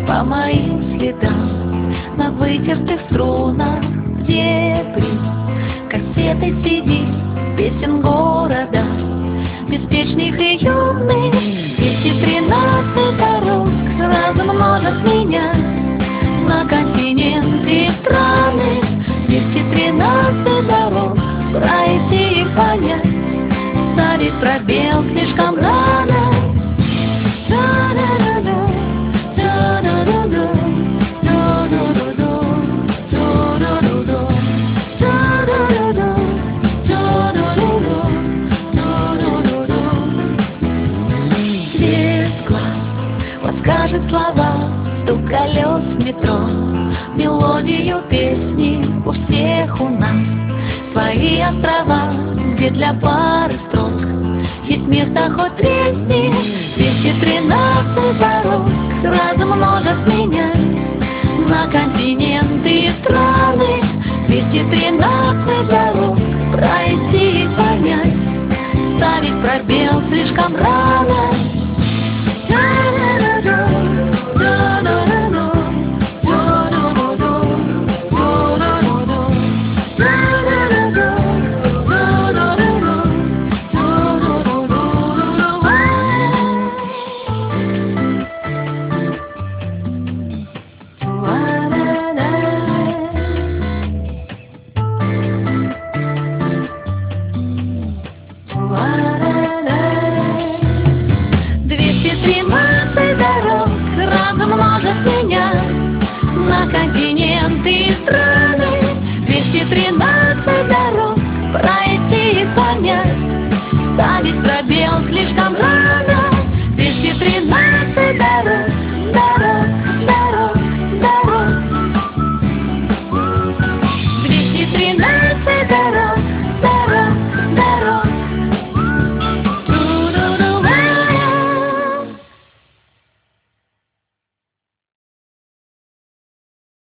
по моим следам на вытертых струнах в дебри кассеты CD песен города беспечных и юных. 213 дорог разом множат меня на континенты и страны. 213 дорог пройти и понять, ставить пробел слишком рано. Свет глаз подскажет слова, стук колес в метро, мелодию песни у всех у нас. Свои острова, где для пары строк есть место хоть тресни. 213 дорог разом множат меня на континенты и страны. 213 дорог пройти и понять, ставить пробел слишком рано. Why?